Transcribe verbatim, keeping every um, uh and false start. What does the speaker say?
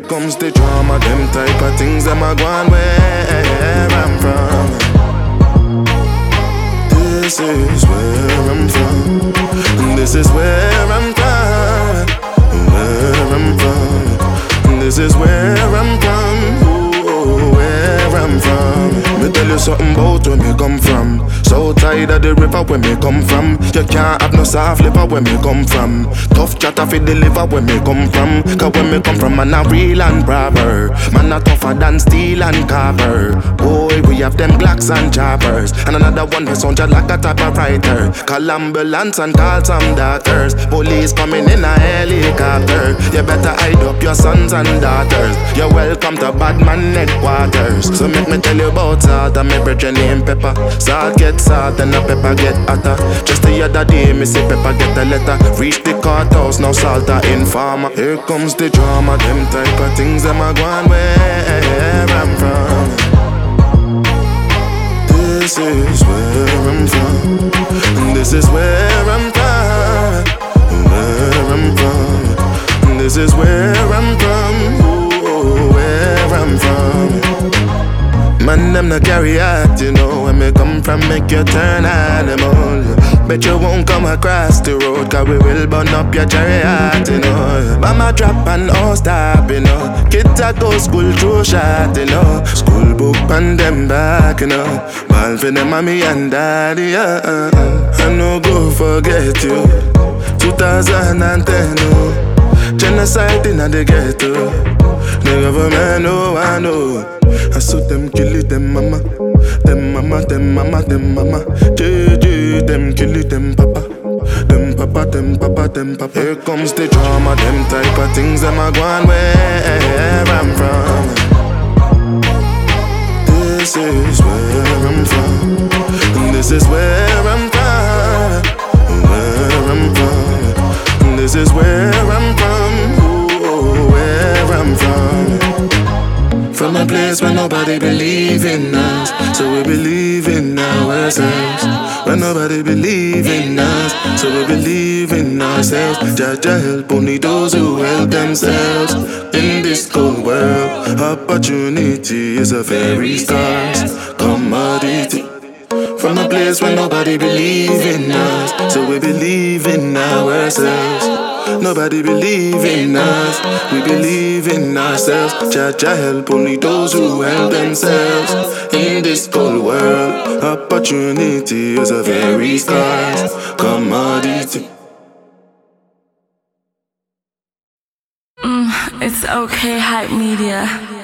comes the drama, them type of things them a gone where I'm from. This is where I'm from. This is where I'm from. Where I'm from. This is where I'm from. Ooh, where I'm from. Me tell you something about where me come from. So tired of the river where me come from. You can't have no soft liver where me come from. Tough chatter fi deliver where me come from. Cause where me come from man a real and proper. Man a tougher than steel and copper. Boy we have them Glocks and choppers. And another one that sound just like a typewriter. Call ambulance and call some doctors. Police coming in a helicopter. You better hide up your sons and daughters. You're welcome to Badman headquarters. So make me tell you about salt and me brethren named Pepper. Salt get salt and the pepper get hotter. Just the other day me see Pepper get a letter. Reach the courthouse now Salt a informer. Here comes the drama, them type of things them a gone where I'm from. This is where I'm from. This is where I'm from. Where I'm from. This is where I'm from. Ooh, where I'm from. Man, them not carry out, you know. When me come from, make you turn animal. Bet you won't come across the road, cause we will burn up your chariot, you know. Mama drop and all stop, you know. Kids a go school through shot, you know. School book and them back, you know. Ball for them mommy and daddy, yeah. I no go forget you. two thousand ten, oh. Genocide in the ghetto. The government, oh, I know. I saw them kill it, them mama. Them mama, them mama, them mama. J J, them kill it, them papa. Them papa, them papa, them papa. Here comes the drama, them type of things them a gone where I'm from. This is where I'm from. This is where I'm from. Where I'm from. This is where I'm from. Ooh, where I'm from. From a place where nobody believe in us, so we believe in ourselves. Where nobody believe in us, so we believe in ourselves. Jaja help only those who help themselves. In this cold world, opportunity is a very scarce commodity. From a place where nobody believe in us, so we believe in ourselves. Nobody believe in us, we believe in ourselves. Jaja help only those who help themselves. In this cold world, opportunity is a very scarce commodity. Mm, it's okay, Hype Media.